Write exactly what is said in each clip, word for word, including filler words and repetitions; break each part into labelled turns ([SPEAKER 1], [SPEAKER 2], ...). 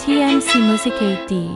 [SPEAKER 1] تی ام سی Music ایت دی.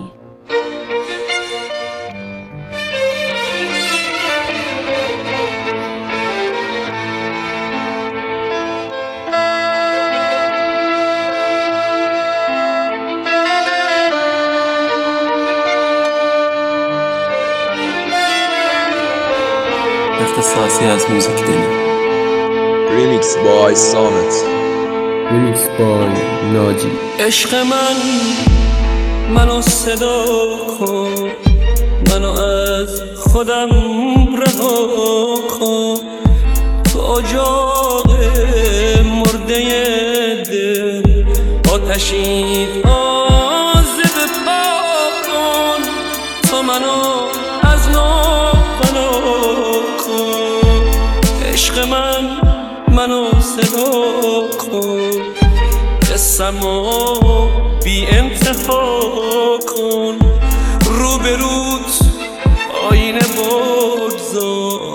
[SPEAKER 2] اختصاصی از موزیک دلی.
[SPEAKER 3] ریمیکس بای سامت،
[SPEAKER 2] ریمیکس بای ناجی.
[SPEAKER 4] عشق من منو صدا کن، منو از خودم رها کن، تو اجاق مرده دل آتشی تازه بپا کن، تو منو از نو بنا کن. عشق من منو صدا کن، قسمو بی انتها کن، رو به روت آینه بگذار،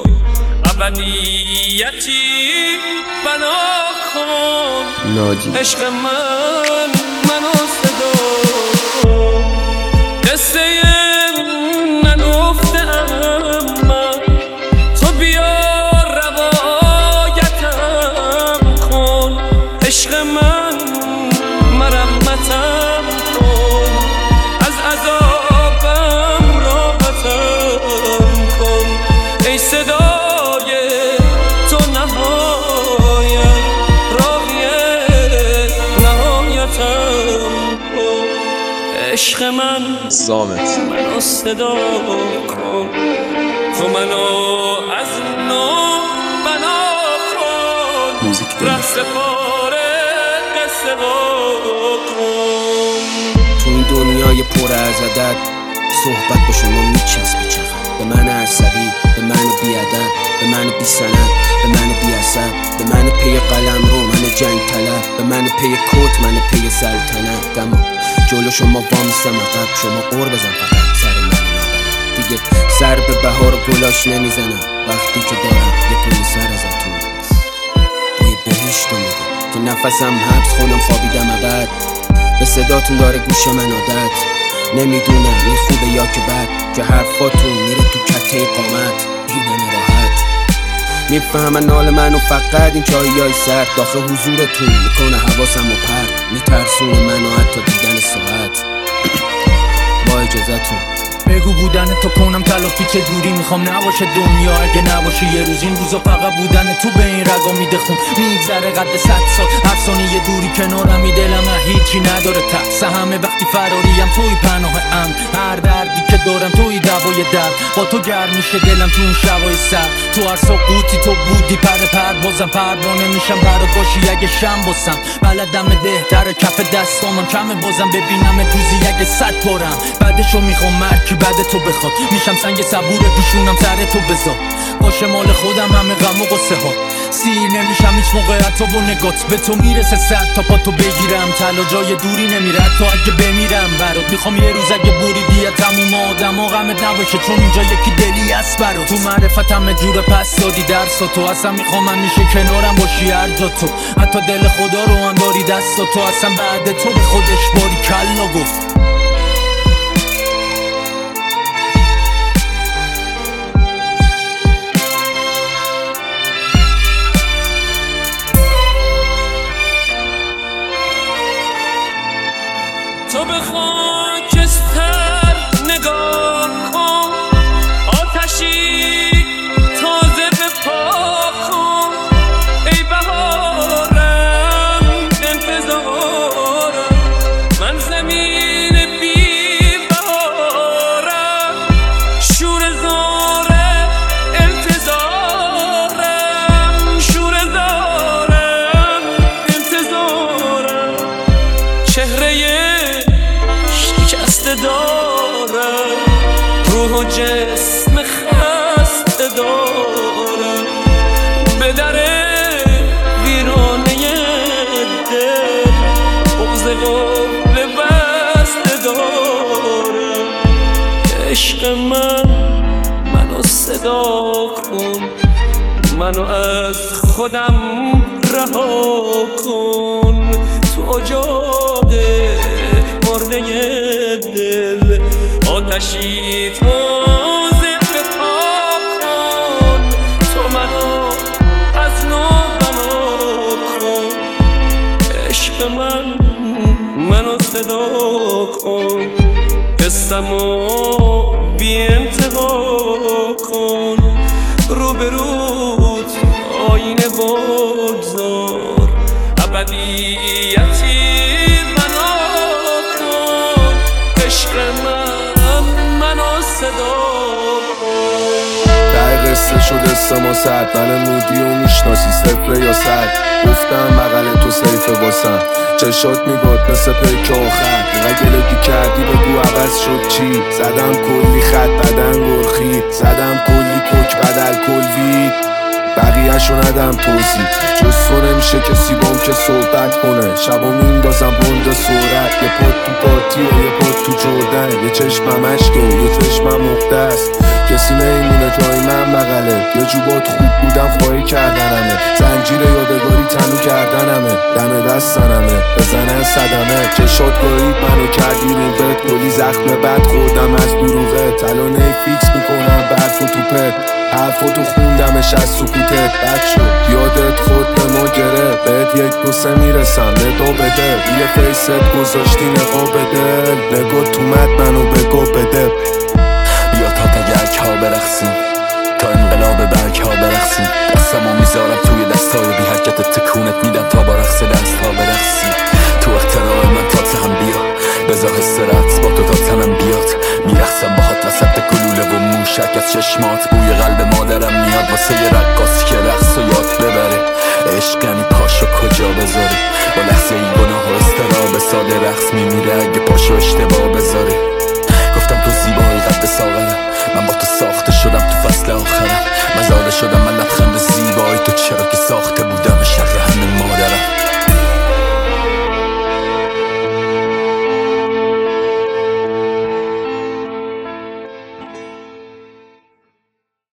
[SPEAKER 4] ابدیتی بنا کن.
[SPEAKER 2] ناجی.
[SPEAKER 4] عشق من منو صدا کن، قصه نگفتم من، تو بیا روایتم کن. عشق من مرمتم کن، از عذابم راحتم کن. ای صدای تو نهایت، راهی نهایتم کن. عشق من
[SPEAKER 3] سامت،
[SPEAKER 4] منو صدا کن، تو منو از نو بنا کن.
[SPEAKER 2] موزیک دلی.
[SPEAKER 4] رقص پاره قصه کن.
[SPEAKER 5] تو این دنیای پر از عدد صحبت به شما میچسبه چقدر، به من عصبی، به من بیادب، به من بی سند، به من بی اثر، به من پی قلم رو، من جنگ طلب، به من پی کت، من پی سلطنت. دما جلو شما وامیستم عقب، شما قور بزن فقط سر من نابرد دیگه. سر به بهار و گلاش نمیزنم وقتی که دارم یه پولی سر ازتون بوی بهشتو میده که نفسم حبس خونم خوابیدم ابد. به صداتون داره گوش من عادت، نمیدونم این خوبه یا که بد، که حرفاتون میره تو کته قامت. اینم راحت میفهمن نال منو، فقط این چاییای سرد داخل حضورتون میکنه حواسم و پرد، میترسونه منو حتی دیدن ساعت. با اجازتون
[SPEAKER 6] بگو بودن تو کنم تلافی که دوری میخوام نباشه دنیا، اگه نباشه یه روز این روزا فقط بودن تو به این رگا میده خون. میگذره قد صد سال هر ثانیه دوری کنارمی، دلم هیچی نداره ته همه وقتی فراریم توی پناه امن. هر دردی که دارم توی دوای درد، با تو گرم میشه دلم تو اون شبای سر. تو هر سقوطی تو بودی پر پر بازم پروانه میشم برات باشی اگه شم باسم. بلدم دهتر کف دستامم کمه بازم ببینم روزی اگه صد بارم. بعدشو میخوام مرکی بعد تو بخواد، میشم سنگ صبور پیشونم سر تو بذار. باشه مال خودم همه غم و قصه ها، سیر نمیشم هیچ موقع حتی با نگات. به تو میرسه صد تا پا تو بگیرم، تلا جای دوری نمیره تا اگه بمیرم برات. میخوام یه روز اگه بریدی تموم آدم ها غمت نباشه، چون اینجا یکی دلی هست برات. تو معرفت همه جور پس دادی درسا تو، اصلا میخوام همیشه کنارم باشی هر جا تو. حتی دل خدا رو هم داری دستا تو، اصلا بعد تو به خودش باری کلا گفت.
[SPEAKER 4] تو به خاکستر نگاه کن، آتشی تازه بپا کن. ای بهارم انتظارم، من زمین بی بهارم. شور زاره انتظارم، شور زارم انتظارم. چهره دارم، روح و جسم خسته دارم. به در ویرانه دل بغض قبل بسته دارم. عشق من منو صدا کن، منو از خودم رها کن. تو اجاق مرده آتشی تازه بپا کن، تو منو از نو بنا کن، عشق من منو صدا کن، حسمو بی انتها کن، روبروت آینه بگذار، ابدیتی بنا کن، عشق من منو صدا کن.
[SPEAKER 7] ته قصه شد قصه ما سرد، من مودی و میشناسی صفر یا صد، گفتم بغل تو سیفه واسم، چشات میباد مثل پیک آخر، گلگی کردی بگو عوض شد چی، زدم کلی خط بدن گرخی، زدم کلی کوک بدل کلوی، بقیه شو ندم توضیح، جز تو نمیشه کسی بام که صحبت کنه، شبا میندازم بند سرعت، یه پاد تو پارتی و یه پاد تو جردن، یه چشمم عشقه و یه چشمم مقدس، کسی نمیمونه جای من بغله، یه جوبات خوب بودم خواهی کردنمه، زنجیر یادگاری تنو کردنمه، دم دستنمه بزنن صدمه، چشات گاهید منو کردی رو بد، کلی زخم بد خوردم از دروغه، تلانه فیکس میکنم برف و توپت، حرفاتو خوندمش از سکوتت، بد شد یادت خورد به ما گره، بهت یک دو سه میرسم ندا بده، یه فیست گذاشتی نقاب دل، نگاه تو مد منو بگو بده،
[SPEAKER 8] بیا تا تگرک ها برخصیم، تا انقلاب برگ ها برخصیم، دستمو میذارم توی دستای بی حرکتت تکونت میدم تا با رقص دست ها برخصیم، تو اختراع من تا تهم بیا، بذار حسرت با تو تا تنم بیاد، میرخصم باهات وسط گلوله و موشک از چشمات، بوی قلب مادرم میاد واسه یه رقاص که رقص و یاد ببره، عشق یعنی پاشو کجا بذاری، با لحظه ای گناه